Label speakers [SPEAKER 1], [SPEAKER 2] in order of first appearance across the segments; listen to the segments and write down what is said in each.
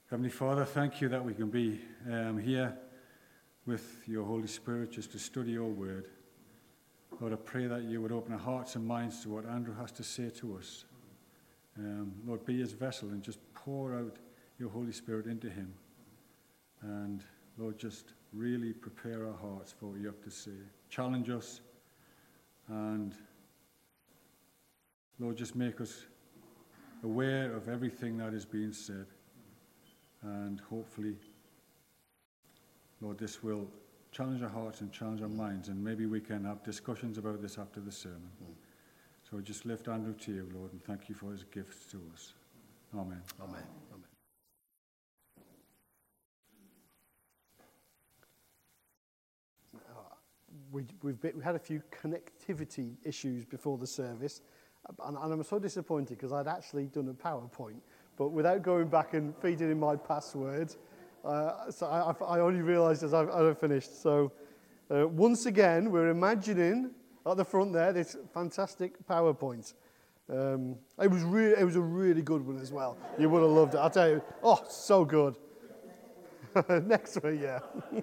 [SPEAKER 1] Heavenly Father, thank you that we can be here with your Holy Spirit just to study your word. Lord, I pray that you would open our hearts and minds to what Andrew has to say to us. Lord, be his vessel and just pour out your Holy Spirit into him. And Lord, just really prepare our hearts for what you have to say. Challenge us. And Lord, just make us aware of everything that is being said. And hopefully, Lord, this will challenge our hearts and challenge our minds. And maybe we can have discussions about this after the sermon. So just lift Andrew to you, Lord, and thank you for his gifts to us. Amen.
[SPEAKER 2] Amen. Amen. We had a few connectivity issues before the service, and I'm so disappointed because I'd actually done a PowerPoint, but without going back and feeding in my password, so I only realised as I've finished. So once again, we're imagining at the front there this fantastic PowerPoint. It was a really good one as well. You would have loved it. I'll tell you. Oh, so good. Next week, yeah.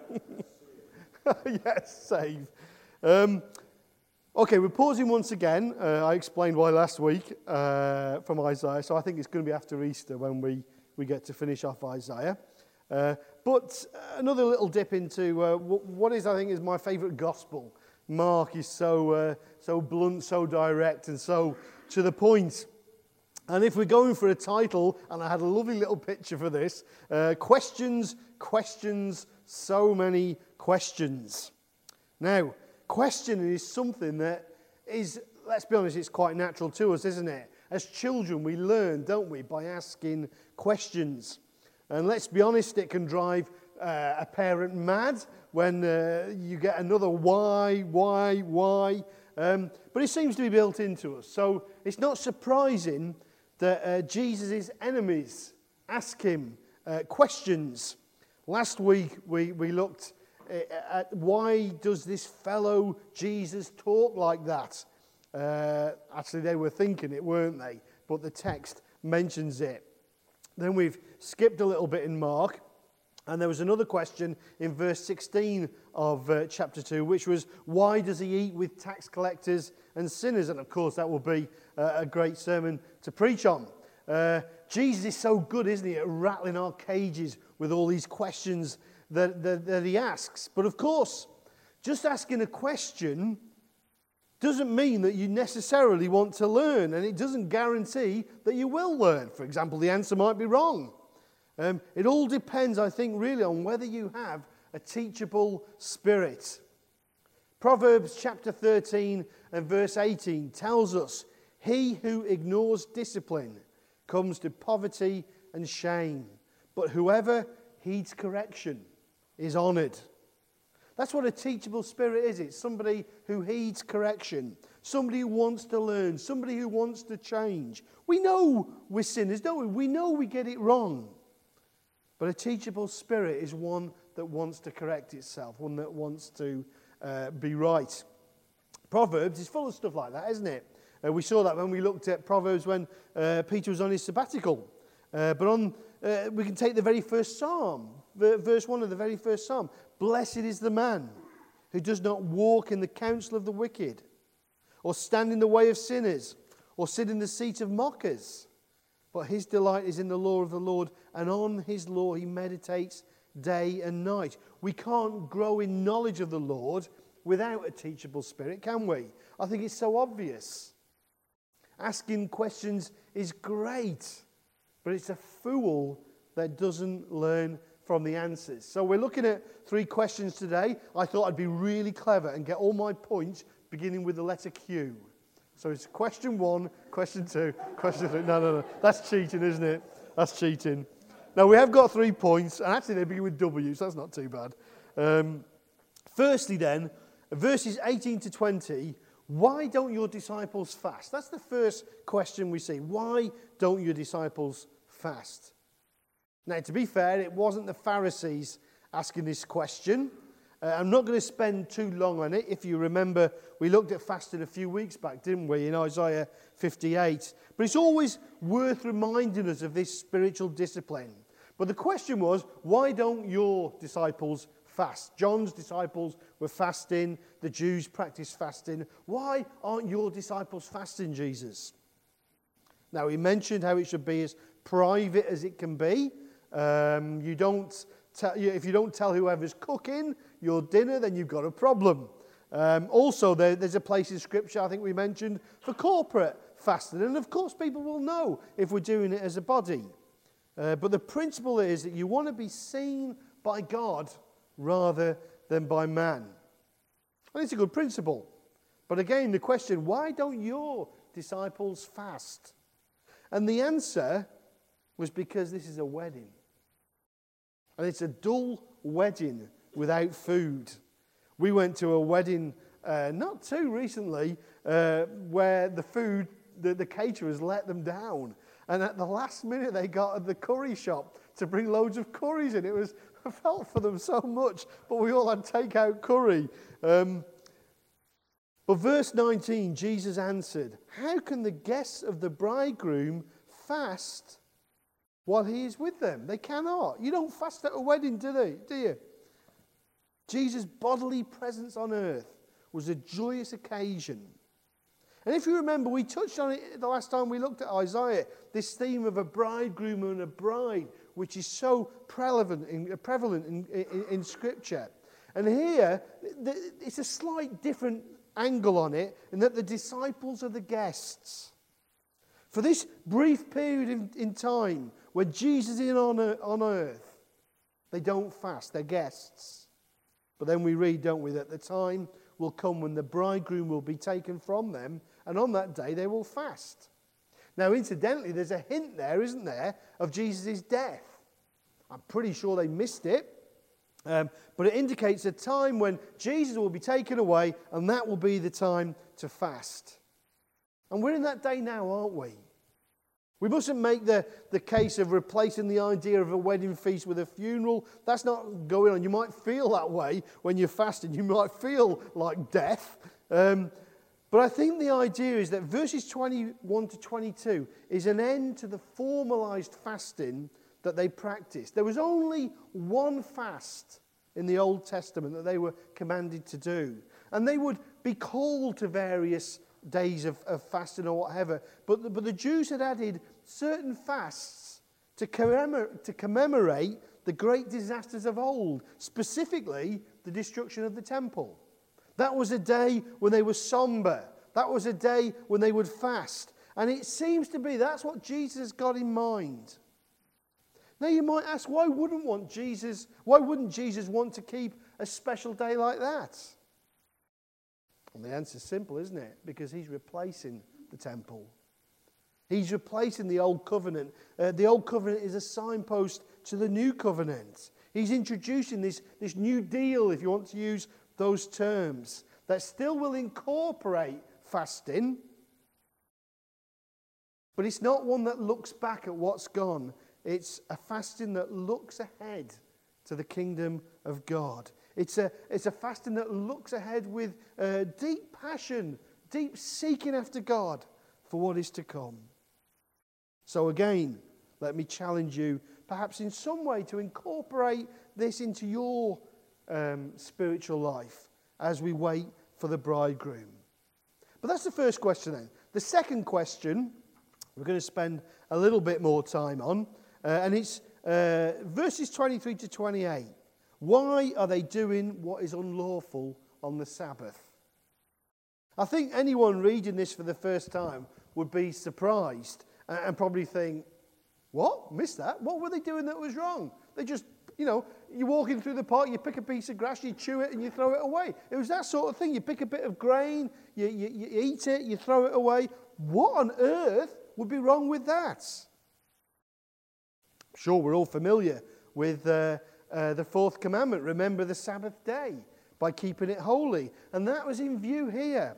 [SPEAKER 2] Yes, save. Okay, we're pausing once again. I explained why last week from Isaiah, so I think it's going to be after Easter when we get to finish off Isaiah. But another little dip into what I think is my favourite gospel. Mark is so blunt, so direct, and so to the point. And if we're going for a title, and I had a lovely little picture for this, questions, so many questions. Now, questioning is something that is, let's be honest, it's quite natural to us, isn't it? As children, we learn, don't we, by asking questions. And let's be honest, it can drive a parent mad when you get another why. But it seems to be built into us. So it's not surprising that Jesus' enemies ask him questions. Last week we looked at why does this fellow Jesus talk like that? Actually, they were thinking it, weren't they? But the text mentions it. Then we've skipped a little bit in Mark, and there was another question in verse 16 of chapter 2, which was, why does he eat with tax collectors and sinners? And of course, that will be a great sermon to preach on. Jesus is so good, isn't he, at rattling our cages with all these questions that he asks. But of course, just asking a question doesn't mean that you necessarily want to learn, and it doesn't guarantee that you will learn. For example, the answer might be wrong. It all depends, I think, really on whether you have a teachable spirit. Proverbs chapter 13 and verse 18 tells us, he who ignores discipline comes to poverty and shame, but whoever heeds correction is honoured. That's what a teachable spirit is. It's somebody who heeds correction, somebody who wants to learn, somebody who wants to change. We know we're sinners, don't we? We know we get it wrong. But a teachable spirit is one that wants to correct itself, one that wants to be right. Proverbs is full of stuff like that, isn't it? We saw that when we looked at Proverbs when Peter was on his sabbatical. We can take the very first psalm, verse 1 of the very first psalm. Blessed is the man who does not walk in the counsel of the wicked, or stand in the way of sinners, or sit in the seat of mockers. But his delight is in the law of the Lord, and on his law he meditates day and night. We can't grow in knowledge of the Lord without a teachable spirit, can we? I think it's so obvious. Asking questions is great, but it's a fool that doesn't learn from the answers. So we're looking at 3 questions today. I thought I'd be really clever and get all my points beginning with the letter Q. So it's question 1, question 2, question 3. No. That's cheating, isn't it? That's cheating. Now, we have got 3 points, and actually they begin with W, so that's not too bad. Firstly then, verses 18 to 20, why don't your disciples fast? That's the first question we see. Why don't your disciples fast? Now, to be fair, it wasn't the Pharisees asking this question. I'm not going to spend too long on it. If you remember, we looked at fasting a few weeks back, didn't we, in Isaiah 58. But it's always worth reminding us of this spiritual discipline. But the question was, why don't your disciples fast? John's disciples were fasting. The Jews practiced fasting. Why aren't your disciples fasting, Jesus? Now, he mentioned how it should be as private as it can be. If you don't tell whoever's cooking your dinner, then you've got a problem. Also, there's a place in Scripture, I think we mentioned, for corporate fasting. And of course, people will know if we're doing it as a body. But the principle is that you want to be seen by God rather than by man. And it's a good principle. But again, the question, why don't your disciples fast? And the answer was because this is a wedding. And it's a dull wedding without food. We went to a wedding not too recently where the caterers let them down. And at the last minute they got at the curry shop to bring loads of curries in. I felt for them so much, but we all had takeout curry. But verse 19, Jesus answered, "How can the guests of the bridegroom fast while he is with them?" They cannot. You don't fast at a wedding, do you? Jesus' bodily presence on earth was a joyous occasion. And if you remember, we touched on it the last time we looked at Isaiah, this theme of a bridegroom and a bride, which is so prevalent in Scripture. And here, it's a slight different angle on it, in that the disciples are the guests. For this brief period in time, when Jesus is on earth, they don't fast, they're guests. But then we read, don't we, that the time will come when the bridegroom will be taken from them, and on that day they will fast. Now, incidentally, there's a hint there, isn't there, of Jesus' death. I'm pretty sure they missed it, but it indicates a time when Jesus will be taken away, and that will be the time to fast. And we're in that day now, aren't we? We mustn't make the case of replacing the idea of a wedding feast with a funeral. That's not going on. You might feel that way when you're fasting. You might feel like death. But I think the idea is that verses 21 to 22 is an end to the formalized fasting that they practiced. There was only one fast in the Old Testament that they were commanded to do. And they would be called to various days of fasting or whatever. But the Jews had added certain fasts to commemorate the great disasters of old, specifically the destruction of the temple. That was a day when they were somber. That was a day when they would fast. And it seems to be that's what Jesus got in mind. Now you might ask, why wouldn't Jesus want to keep a special day like that? And the answer's simple, isn't it? Because he's replacing the temple. He's replacing the old covenant. The old covenant is a signpost to the new covenant. He's introducing this new deal, if you want to use those terms, that still will incorporate fasting, but it's not one that looks back at what's gone. It's a fasting that looks ahead to the kingdom of God. It's a fasting that looks ahead with deep passion, deep seeking after God for what is to come. So again, let me challenge you, perhaps in some way, to incorporate this into your spiritual life as we wait for the bridegroom. But that's the first question then. The second question we're going to spend a little bit more time on, and it's verses 23 to 28. Why are they doing what is unlawful on the Sabbath? I think anyone reading this for the first time would be surprised and probably think, what? Missed that? What were they doing that was wrong? They just, you're walking through the park, you pick a piece of grass, you chew it and you throw it away. It was that sort of thing. You pick a bit of grain, you eat it, you throw it away. What on earth would be wrong with that? I'm sure we're all familiar with the fourth commandment. Remember the Sabbath day by keeping it holy. And that was in view here.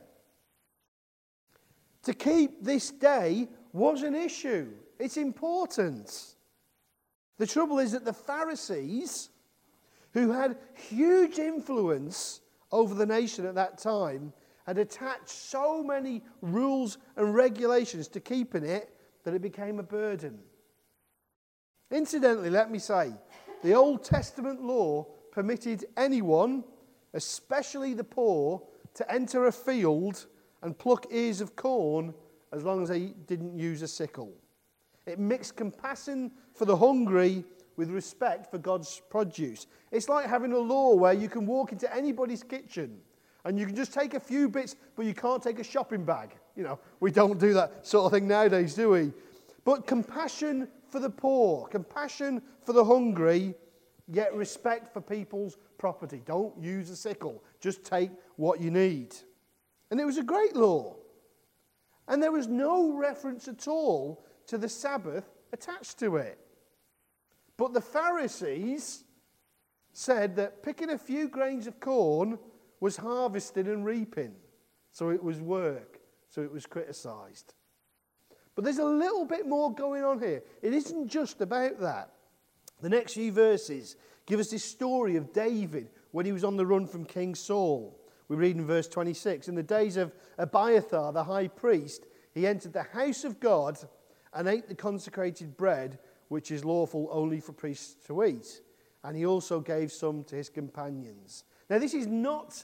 [SPEAKER 2] To keep this day was an issue. It's important. The trouble is that the Pharisees, who had huge influence over the nation at that time, had attached so many rules and regulations to keeping it that it became a burden. Incidentally, let me say, the Old Testament law permitted anyone, especially the poor, to enter a field and pluck ears of corn as long as they didn't use a sickle. It mixed compassion for the hungry with respect for God's produce. It's like having a law where you can walk into anybody's kitchen and you can just take a few bits, but you can't take a shopping bag. You know, we don't do that sort of thing nowadays, do we? But compassion for the poor, compassion for the hungry, yet respect for people's property. Don't use a sickle. Just take what you need. And it was a great law. And there was no reference at all to the Sabbath attached to it. But the Pharisees said that picking a few grains of corn was harvesting and reaping. So it was work. So it was criticised. But there's a little bit more going on here. It isn't just about that. The next few verses give us this story of David when he was on the run from King Saul. We read in verse 26, in the days of Abiathar, the high priest, he entered the house of God and ate the consecrated bread, which is lawful only for priests to eat. And he also gave some to his companions. Now, this is not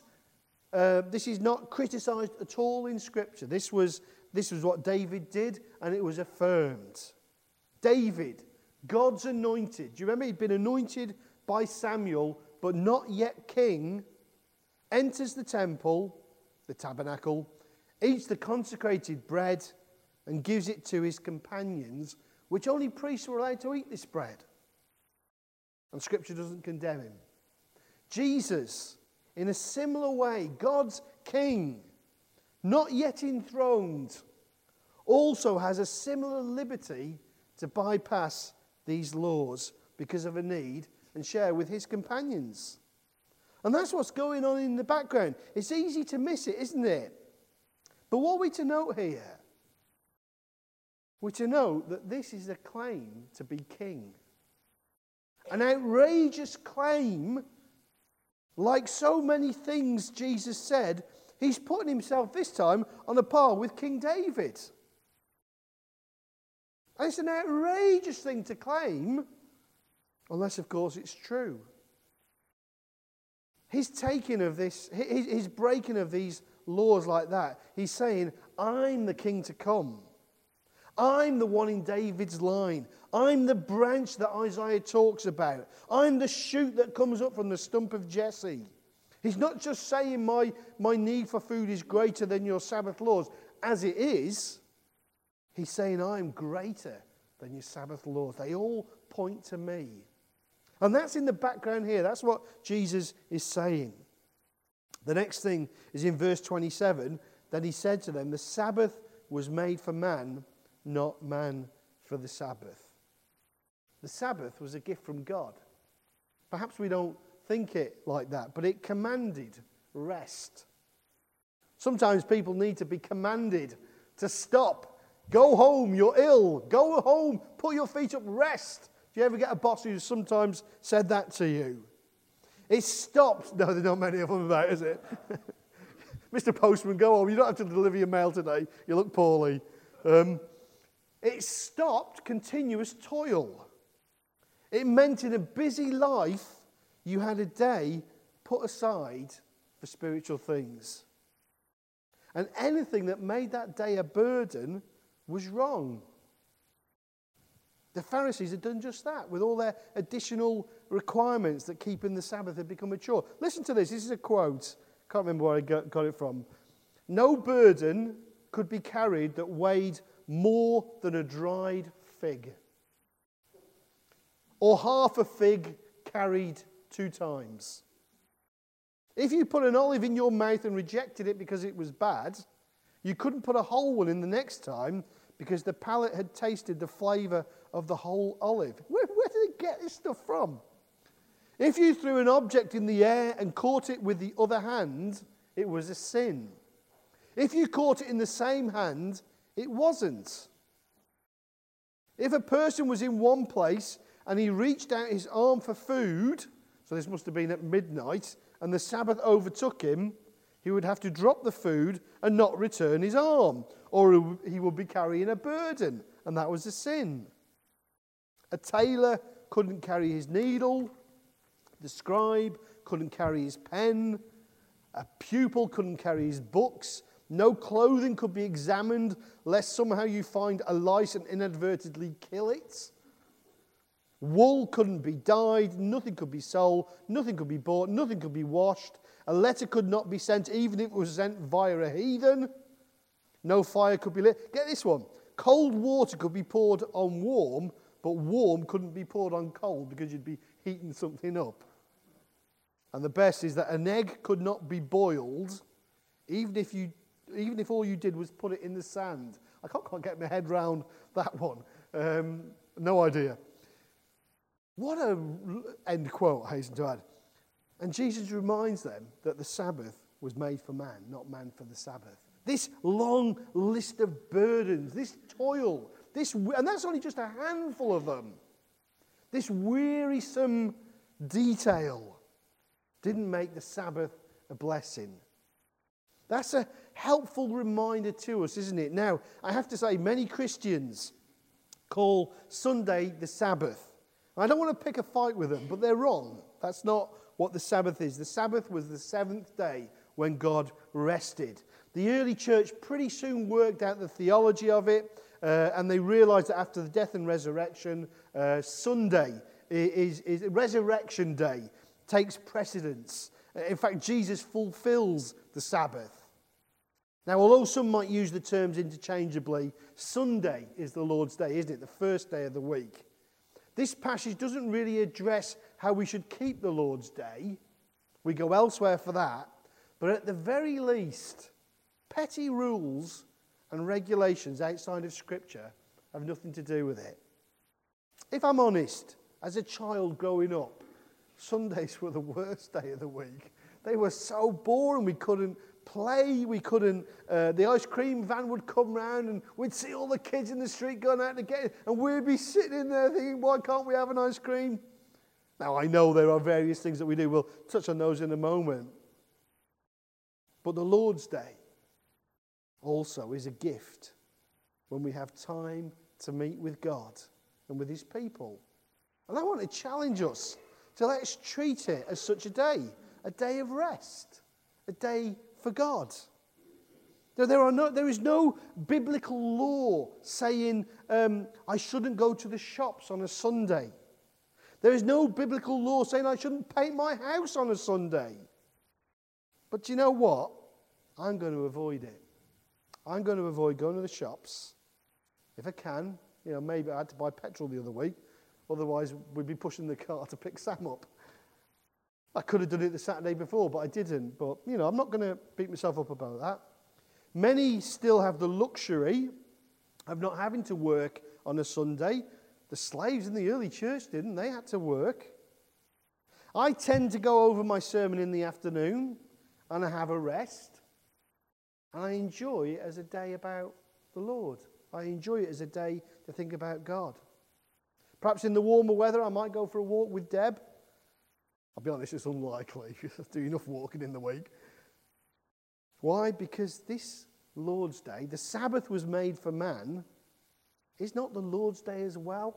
[SPEAKER 2] criticised at all in Scripture. This was what David did, and it was affirmed. David, God's anointed. Do you remember he'd been anointed by Samuel, but not yet king, enters the temple, the tabernacle, eats the consecrated bread, and gives it to his companions, which only priests were allowed to eat this bread. And Scripture doesn't condemn him. Jesus, in a similar way, God's king, not yet enthroned, also has a similar liberty to bypass these laws because of a need and share with his companions. And that's what's going on in the background. It's easy to miss it, isn't it? But what are we to note here? We're to note that this is a claim to be king. An outrageous claim, like so many things Jesus said, he's putting himself this time on a par with King David. And it's an outrageous thing to claim, unless, of course, it's true. His taking of this, his breaking of these laws like that, he's saying, I'm the king to come. I'm the one in David's line. I'm the branch that Isaiah talks about. I'm the shoot that comes up from the stump of Jesse. He's not just saying my need for food is greater than your Sabbath laws, as it is. He's saying I'm greater than your Sabbath laws. They all point to me. And that's in the background here. That's what Jesus is saying. The next thing is in verse 27, that he said to them, the Sabbath was made for man, not man for the Sabbath. The Sabbath was a gift from God. Perhaps we don't think it like that, but it commanded rest. Sometimes people need to be commanded to stop. Go home, you're ill. Go home, put your feet up, rest. Do you ever get a boss who sometimes said that to you? It stopped. No, there's not many of them about, is it? Mr. Postman, go home. You don't have to deliver your mail today. You look poorly. It stopped continuous toil. It meant in a busy life, you had a day put aside for spiritual things. And anything that made that day a burden was wrong. The Pharisees had done just that with all their additional requirements that keeping the Sabbath had become a chore. Listen to this. This is a quote. Can't remember where I got it from. No burden could be carried that weighed more than a dried fig, or half a fig carried 2 times. If you put an olive in your mouth and rejected it because it was bad, you couldn't put a whole one in the next time because the palate had tasted the flavour of the whole olive. Where did it get this stuff from? If you threw an object in the air and caught it with the other hand, it was a sin. If you caught it in the same hand, it wasn't. If a person was in one place and he reached out his arm for food, so this must have been at midnight, and the Sabbath overtook him, he would have to drop the food and not return his arm, or he would be carrying a burden, and that was a sin. A tailor couldn't carry his needle. The scribe couldn't carry his pen. A pupil couldn't carry his books. No clothing could be examined lest somehow you find a lice and inadvertently kill it. Wool couldn't be dyed, nothing could be sold, nothing could be bought, nothing could be washed. A letter could not be sent, even if it was sent via a heathen. No fire could be lit. Get this one. Cold water could be poured on warm, but warm couldn't be poured on cold because you'd be heating something up. And the best is that an egg could not be boiled, even if all you did was put it in the sand. I can't quite get my head round that one. No idea. What a end quote, I hasten to add. And Jesus reminds them that the Sabbath was made for man, not man for the Sabbath. This long list of burdens, this toil, and that's only just a handful of them. This wearisome detail didn't make the Sabbath a blessing. That's a helpful reminder to us, isn't it? Now, I have to say, many Christians call Sunday the Sabbath. I don't want to pick a fight with them, but they're wrong. That's not what the Sabbath is. The Sabbath was the seventh day when God rested. The early church pretty soon worked out the theology of it, and they realized that after the death and resurrection, Sunday is Resurrection Day takes precedence. In fact, Jesus fulfills the Sabbath. Now, although some might use the terms interchangeably, Sunday is the Lord's Day, isn't it? The first day of the week. This passage doesn't really address how we should keep the Lord's Day. We go elsewhere for that. But at the very least, petty rules and regulations outside of Scripture have nothing to do with it. If I'm honest, as a child growing up, Sundays were the worst day of the week. They were so boring. We couldn't play. The ice cream van would come round and we'd see all the kids in the street going out to get it. And we'd be sitting in there thinking, why can't we have an ice cream? Now, I know there are various things that we do. We'll touch on those in a moment. But the Lord's Day also is a gift when we have time to meet with God and with His people. And I want to challenge us to let's treat it as such a day of rest, a day for God. There is no biblical law saying I shouldn't go to the shops on a Sunday. There is no biblical law saying I shouldn't paint my house on a Sunday. But you know what? I'm going to avoid it. I'm going to avoid going to the shops. If I can, maybe I had to buy petrol the other week. Otherwise, we'd be pushing the car to pick Sam up. I could have done it the Saturday before, but I didn't. But, I'm not going to beat myself up about that. Many still have the luxury of not having to work on a Sunday. The slaves in the early church didn't. They had to work. I tend to go over my sermon in the afternoon, and I have a rest. And I enjoy it as a day about the Lord. I enjoy it as a day to think about God. Perhaps in the warmer weather, I might go for a walk with Deb. I'll be honest, it's unlikely. I do enough walking in the week. Why? Because this Lord's Day, the Sabbath was made for man. Is not the Lord's Day as well?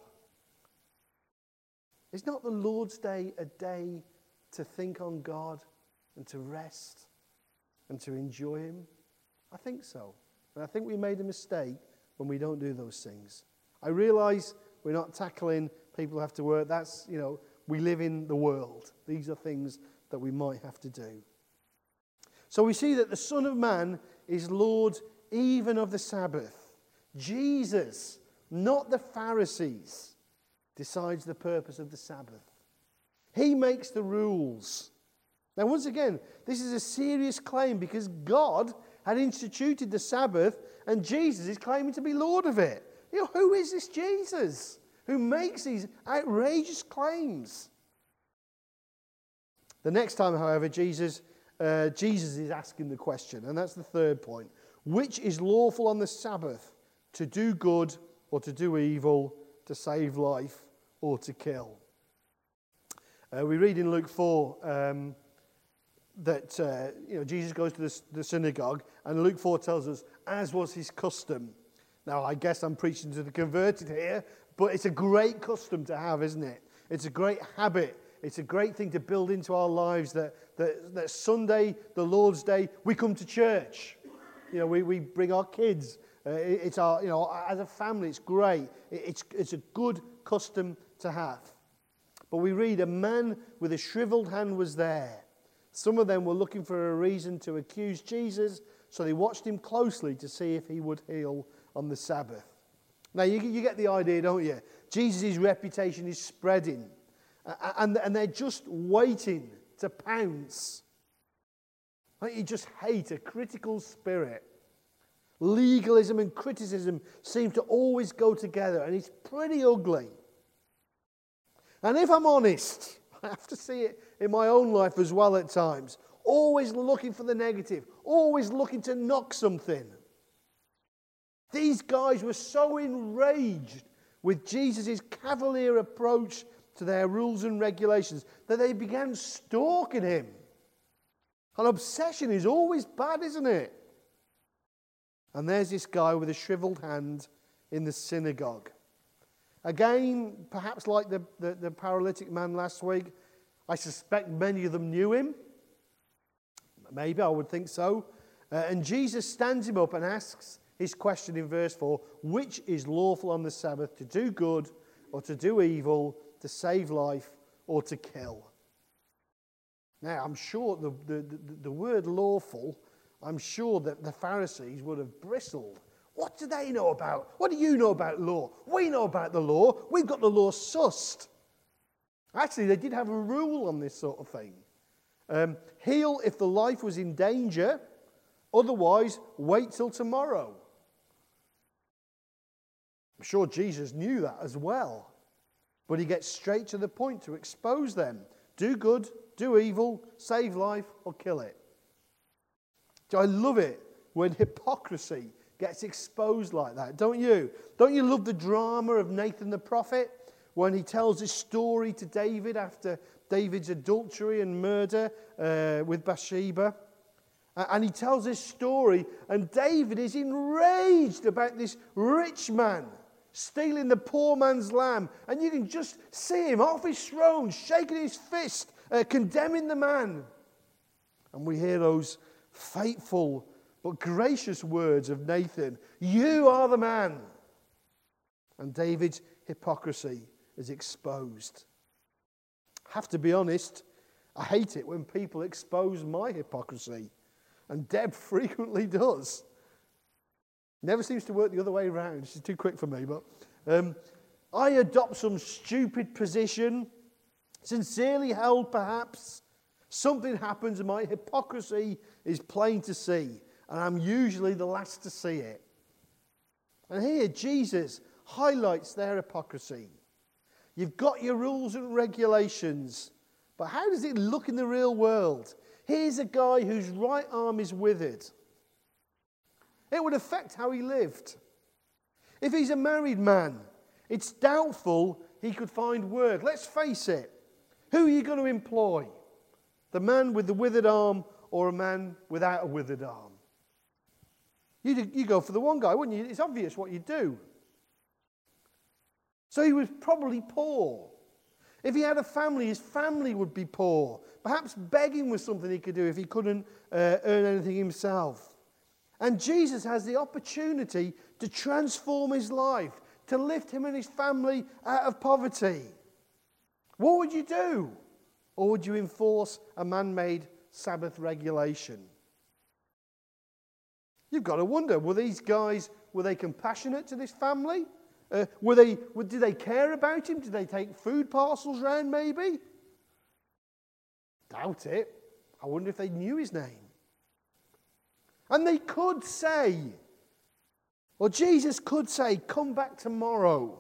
[SPEAKER 2] Is not the Lord's Day a day to think on God and to rest and to enjoy Him? I think so. And I think we made a mistake when we don't do those things. I realise we're not tackling people who have to work. That's, we live in the world. These are things that we might have to do. So we see that the Son of Man is Lord even of the Sabbath. Jesus, not the Pharisees, decides the purpose of the Sabbath. He makes the rules. Now, once again, this is a serious claim because God had instituted the Sabbath and Jesus is claiming to be Lord of it. Who is this Jesus who makes these outrageous claims? The next time, however, Jesus is asking the question, and that's the third point. Which is lawful on the Sabbath, to do good or to do evil, to save life or to kill? We read in Luke 4 that Jesus goes to the synagogue, and Luke 4 tells us, as was his custom. Now, I guess I'm preaching to the converted here, But it's a great custom to have, isn't it? It's a great habit. It's a great thing to build into our lives that Sunday, the Lord's Day, we come to church. You know, we bring our kids. It's our, you know, as a family, it's great. It's a good custom to have. But we read, a man with a shriveled hand was there. Some of them were looking for a reason to accuse Jesus, so they watched him closely to see if he would heal on the Sabbath. Now, you get the idea, don't you? Jesus' reputation is spreading. And they're just waiting to pounce. You just hate a critical spirit. Legalism and criticism seem to always go together, and it's pretty ugly. And if I'm honest, I have to see it in my own life as well at times. Always looking for the negative. Always looking to knock something. These guys were so enraged with Jesus' cavalier approach to their rules and regulations that they began stalking him. An obsession is always bad, isn't it? And there's this guy with a shriveled hand in the synagogue. Again, perhaps like the paralytic man last week, I suspect many of them knew him. Maybe, I would think so. And Jesus stands him up and asks his question in verse 4, which is lawful on the Sabbath, to do good or to do evil, to save life or to kill? Now, I'm sure the word lawful, I'm sure that the Pharisees would have bristled. What do they know about? What do you know about law? We know about the law. We've got the law sussed. Actually, they did have a rule on this sort of thing. Heal if the life was in danger. Otherwise, wait till tomorrow. I'm sure Jesus knew that as well. But he gets straight to the point to expose them. Do good, do evil, save life, or kill it. So I love it when hypocrisy gets exposed like that, don't you? Don't you love the drama of Nathan the prophet when he tells his story to David after David's adultery and murder with Bathsheba? And he tells his story, and David is enraged about this rich man stealing the poor man's lamb. And you can just see him off his throne, shaking his fist, condemning the man. And we hear those fateful but gracious words of Nathan, you are the man. And David's hypocrisy is exposed. I have to be honest, I hate it when people expose my hypocrisy. And Deb frequently does. Never seems to work the other way around. She's too quick for me. But I adopt some stupid position, sincerely held perhaps. Something happens and my hypocrisy is plain to see. And I'm usually the last to see it. And here Jesus highlights their hypocrisy. You've got your rules and regulations, but how does it look in the real world? Here's a guy whose right arm is withered. It would affect how he lived. If he's a married man, it's doubtful he could find work. Let's face it. Who are you going to employ? The man with the withered arm or a man without a withered arm? You go for the one guy, wouldn't you? It's obvious what you do. So he was probably poor. If he had a family, his family would be poor. Perhaps begging was something he could do if he couldn't earn anything himself. And Jesus has the opportunity to transform his life, to lift him and his family out of poverty. What would you do? Or would you enforce a man-made Sabbath regulation? You've got to wonder, were these guys, were they compassionate to this family? Did they care about him? Did they take food parcels round maybe? Doubt it. I wonder if they knew his name. And they could say, or Jesus could say, come back tomorrow.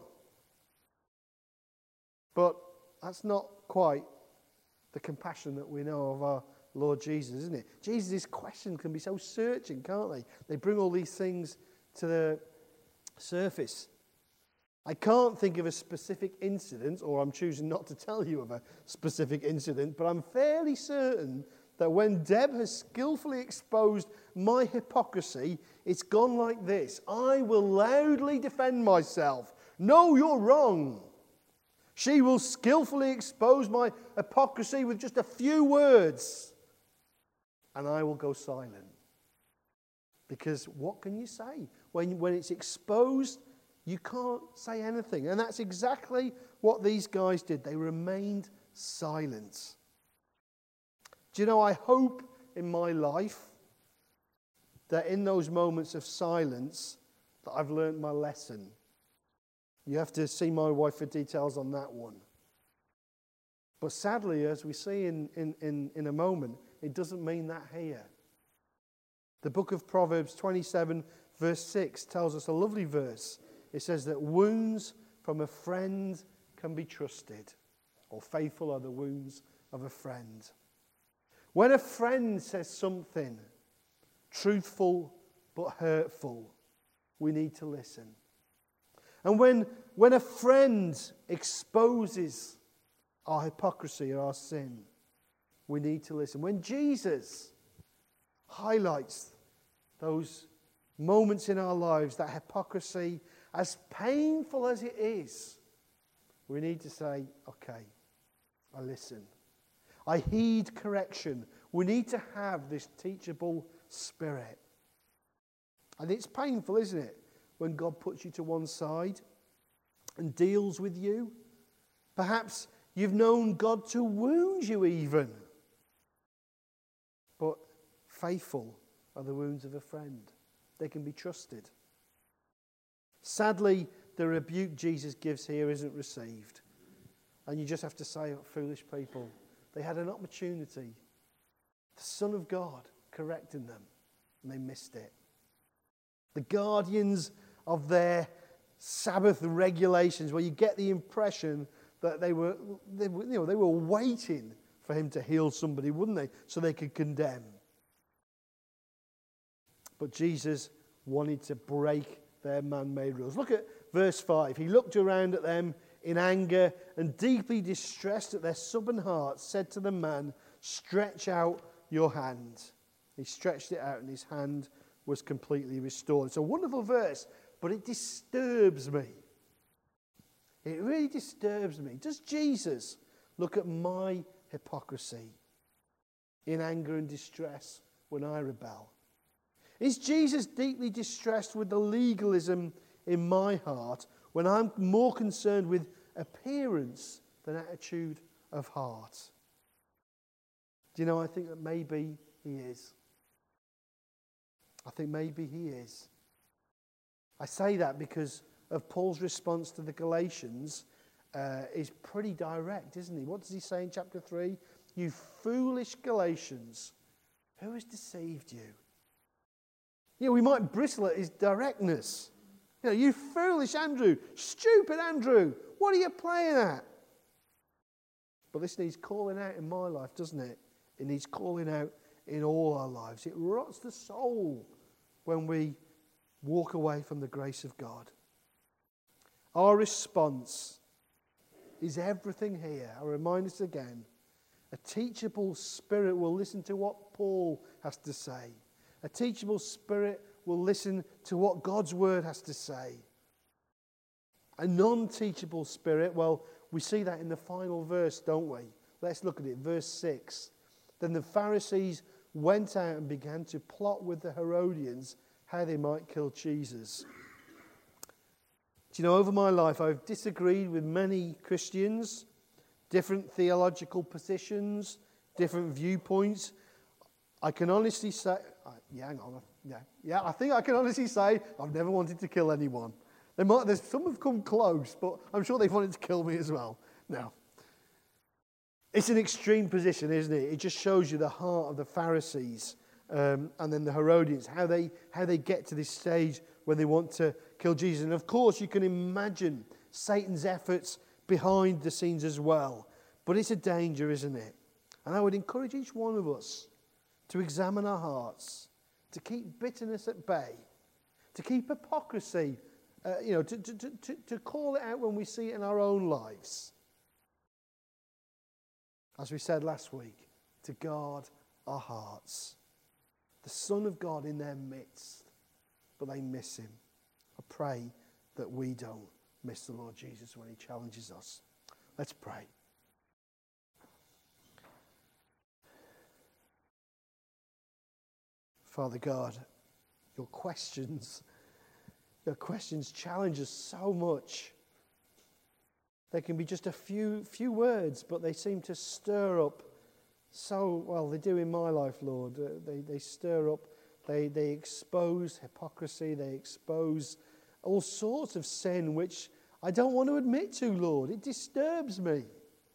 [SPEAKER 2] But that's not quite the compassion that we know of our Lord Jesus, isn't it? Jesus' questions can be so searching, can't they? They bring all these things to the surface. I can't think of a specific incident, or I'm choosing not to tell you of a specific incident, but I'm fairly certain that when Deb has skillfully exposed my hypocrisy, it's gone like this. I will loudly defend myself. No, you're wrong. She will skillfully expose my hypocrisy with just a few words, and I will go silent. Because what can you say? When it's exposed, you can't say anything. And that's exactly what these guys did. They remained silent. Do you know, I hope in my life that in those moments of silence that I've learned my lesson. You have to see my wife for details on that one. But sadly, as we see in a moment, it doesn't mean that here. The book of Proverbs 27 verse 6 tells us a lovely verse. It says that wounds from a friend can be trusted, or faithful are the wounds of a friend. When a friend says something truthful but hurtful, we need to listen. And when a friend exposes our hypocrisy or our sin, we need to listen. When Jesus highlights those moments in our lives, that hypocrisy, as painful as it is, we need to say, okay, I listen. I heed correction. We need to have this teachable spirit. And it's painful, isn't it, when God puts you to one side and deals with you? Perhaps you've known God to wound you even. But faithful are the wounds of a friend. They can be trusted. Sadly, the rebuke Jesus gives here isn't received. And you just have to say, foolish people, they had an opportunity. The Son of God correcting them, and they missed it. The guardians of their Sabbath regulations, where you get the impression that they were waiting for him to heal somebody, wouldn't they? So they could condemn. But Jesus wanted to break their man-made rules. Look at verse 5. He looked around at them in anger and deeply distressed at their stubborn hearts, said to the man, "Stretch out your hand." He stretched it out and his hand was completely restored. It's a wonderful verse, but it disturbs me. It really disturbs me. Does Jesus look at my hypocrisy in anger and distress when I rebel? Is Jesus deeply distressed with the legalism in my heart when I'm more concerned with appearance than attitude of heart? Do you know, I think that maybe he is. I think maybe he is. I say that because of Paul's response to the Galatians is pretty direct, isn't he? What does he say in chapter 3? You foolish Galatians, who has deceived you? You know, we might bristle at his directness. You know, you foolish Andrew, stupid Andrew, what are you playing at? But this needs calling out in my life, doesn't it? It needs calling out in all our lives. It rots the soul when we walk away from the grace of God. Our response is everything here. I'll remind us again. A teachable spirit will listen to what Paul has to say. A teachable spirit will listen to what God's word has to say. A non-teachable spirit, well, we see that in the final verse, don't we? Let's look at it. Verse 6. Then the Pharisees went out and began to plot with the Herodians how they might kill Jesus. Do you know, over my life, I've disagreed with many Christians, different theological positions, different viewpoints. I can honestly say, I think I can honestly say I've never wanted to kill anyone. There's some have come close, but I'm sure they've wanted to kill me as well. No. It's an extreme position, isn't it? It just shows you the heart of the Pharisees and then the Herodians, how they get to this stage when they want to kill Jesus. And of course, you can imagine Satan's efforts behind the scenes as well. But it's a danger, isn't it? And I would encourage each one of us to examine our hearts, to keep bitterness at bay, to keep hypocrisy, to call it out when we see it in our own lives. As we said last week, to guard our hearts. The Son of God in their midst, but they miss him. I pray that we don't. miss the Lord Jesus when he challenges us. Let's pray. Father God, your questions challenge us so much. They can be just a few words, but they seem to stir up they do in my life, Lord. They stir up, they expose hypocrisy, they expose all sorts of sin which I don't want to admit to, Lord. It disturbs me.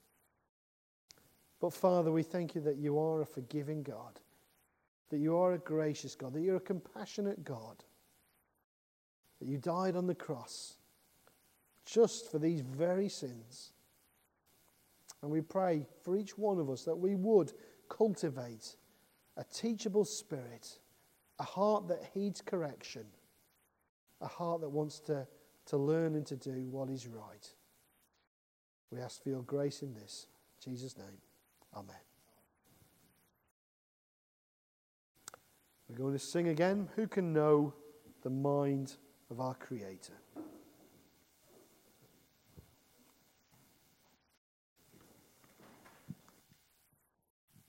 [SPEAKER 2] But Father, we thank you that you are a forgiving God, that you are a gracious God, that you're a compassionate God, that you died on the cross just for these very sins. And we pray for each one of us that we would cultivate a teachable spirit, a heart that heeds correction, a heart that wants to learn and to do what is right. We ask for your grace in this. In Jesus' name, amen. We're going to sing again. Who can know the mind of our Creator?